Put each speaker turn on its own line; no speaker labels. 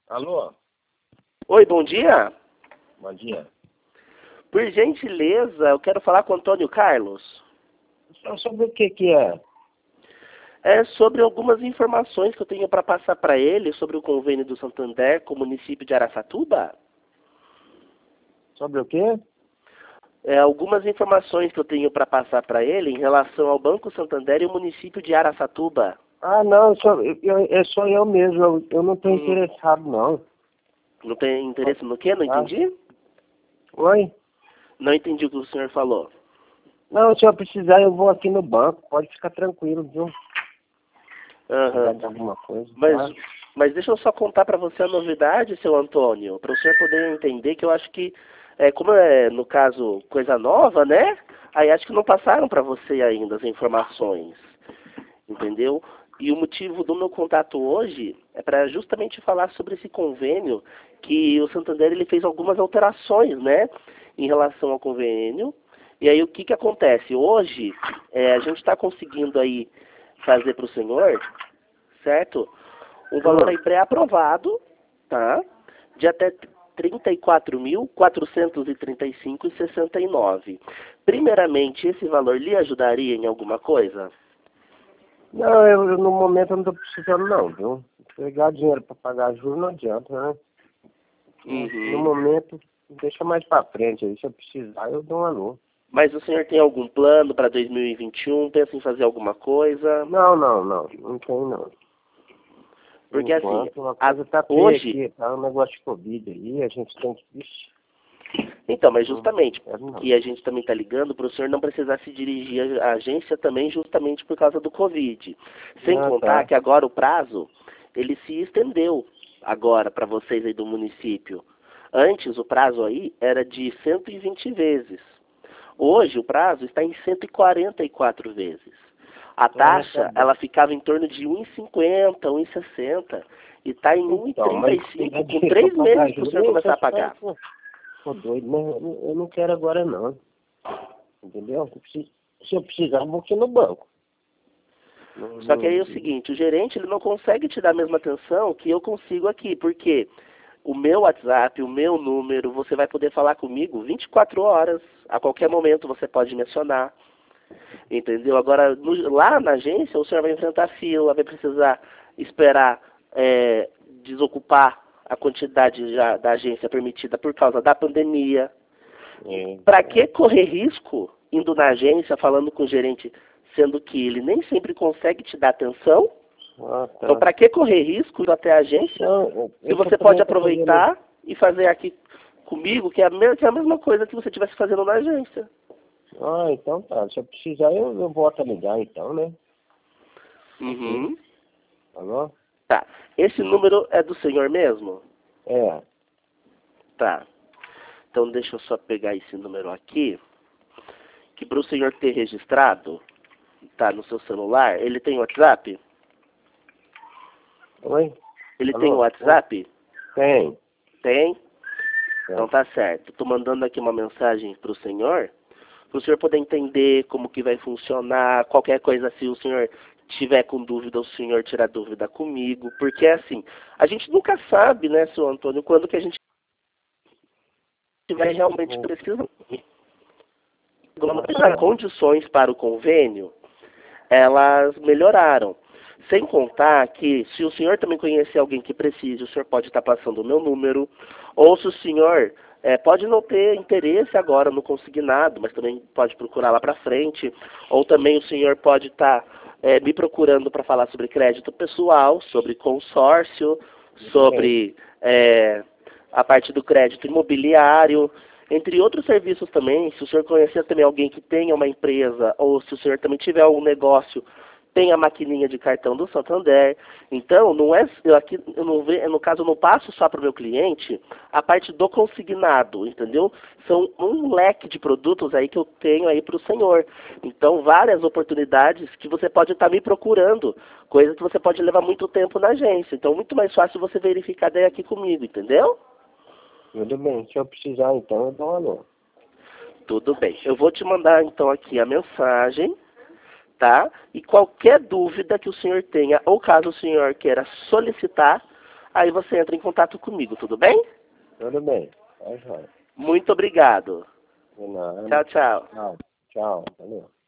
Alô?
Oi, bom dia.
Bom dia.
Por gentileza, eu quero falar com o Antônio Carlos.
Só sobre o que é?
É sobre algumas informações que eu tenho para passar para ele sobre o convênio do Santander com o município de Araçatuba.
Sobre o quê?
Algumas informações que eu tenho para passar para ele em relação ao Banco Santander e o município de Araçatuba.
Ah, não, é só eu mesmo. Eu não estou interessado, não.
Não tem interesse no quê? Não entendi?
Oi?
Não entendi o que o senhor falou.
Não, se eu precisar, eu vou aqui no banco. Pode ficar tranquilo, viu?
Aham.
De alguma coisa.
Mas deixa eu só contar para você a novidade, seu Antônio, para o senhor poder entender que eu acho que, como é, no caso, coisa nova, né? Aí acho que não passaram para você ainda as informações, entendeu? E o motivo do meu contato hoje é para justamente falar sobre esse convênio que o Santander ele fez algumas alterações, né? Em relação ao convênio. E aí o que que acontece? Hoje a gente está conseguindo aí fazer para o senhor, certo? Um valor aí pré-aprovado, tá? De até R$ 34.435,69. Primeiramente, esse valor lhe ajudaria em alguma coisa?
Não, eu no momento eu não estou precisando, não, viu? Pegar dinheiro para pagar juros não adianta, né? No momento, deixa mais para frente aí. Se eu precisar, eu dou um alô.
Mas o senhor tem algum plano para 2021? Pensa em fazer alguma coisa?
Não tem não.
Porque
Enquanto,
assim,
a coisa tá feia
hoje...
aqui, tá um negócio de Covid aí, a gente tem que...
Então, mas justamente, que a gente também está ligando para o senhor não precisar se dirigir à agência também justamente por causa do Covid. Sem contar que agora o prazo, ele se estendeu agora para vocês aí do município. Antes o prazo aí era de 120 vezes. Hoje o prazo está em 144 vezes. A taxa, ela ficava em torno de 1,50, 1,60 e está em 1,35 com 3 meses para o senhor começar a pagar.
Tô doido, mas eu não quero agora não. Entendeu? Se eu precisar, eu vou aqui no banco.
Só que aí é o seguinte, o gerente ele não consegue te dar a mesma atenção que eu consigo aqui, porque o meu WhatsApp, o meu número, você vai poder falar comigo 24 horas, a qualquer momento você pode mencionar, entendeu? Agora, lá na agência, o senhor vai enfrentar fila, vai precisar esperar desocupar a quantidade da agência permitida por causa da pandemia. Para que correr risco indo na agência, falando com o gerente, sendo que ele nem sempre consegue te dar atenção? Então, para que correr risco indo até a agência, se você pode aproveitar e fazer aqui comigo, que é a mesma coisa que você estivesse fazendo na agência.
Ah, então tá. Se eu precisar, eu volto a ligar então, né? Alô?
Tá. Esse número é do senhor mesmo?
É.
Tá. Então, deixa eu só pegar esse número aqui, que para o senhor ter registrado, tá, no seu celular, ele tem WhatsApp?
Oi?
Ele tem WhatsApp?
Tem.
Tem? Então tá certo. Estou mandando aqui uma mensagem para o senhor poder entender como que vai funcionar, qualquer coisa, se o senhor tiver com dúvida, o senhor tirar dúvida comigo, porque assim, a gente nunca sabe, né, seu Antônio, quando que a gente vai realmente precisar. As condições para o convênio, elas melhoraram. Sem contar que, se o senhor também conhecer alguém que precise, o senhor pode estar passando o meu número, ou se o senhor pode não ter interesse agora no consignado, mas também pode procurar lá para frente, ou também o senhor pode estar me procurando para falar sobre crédito pessoal, sobre consórcio, sobre a parte do crédito imobiliário, entre outros serviços também. Se o senhor conhecer também alguém que tenha uma empresa, ou se o senhor também tiver algum negócio, tem a maquininha de cartão do Santander. Então, não é, no caso, eu não passo só para o meu cliente a parte do consignado, entendeu? São um leque de produtos aí que eu tenho aí para o senhor. Então, várias oportunidades que você pode estar me procurando, coisa que você pode levar muito tempo na agência. Então, muito mais fácil você verificar daí aqui comigo, entendeu?
Tudo bem. Se eu precisar, então, eu dou um alô.
Tudo bem. Eu vou te mandar, então, aqui a mensagem, tá? E qualquer dúvida que o senhor tenha, ou caso o senhor queira solicitar aí você entra em contato comigo, tudo bem?
Tudo bem. Tá jóia.
Muito obrigado.
De nada.
Tchau, tchau.
Tchau. Tchau. Valeu.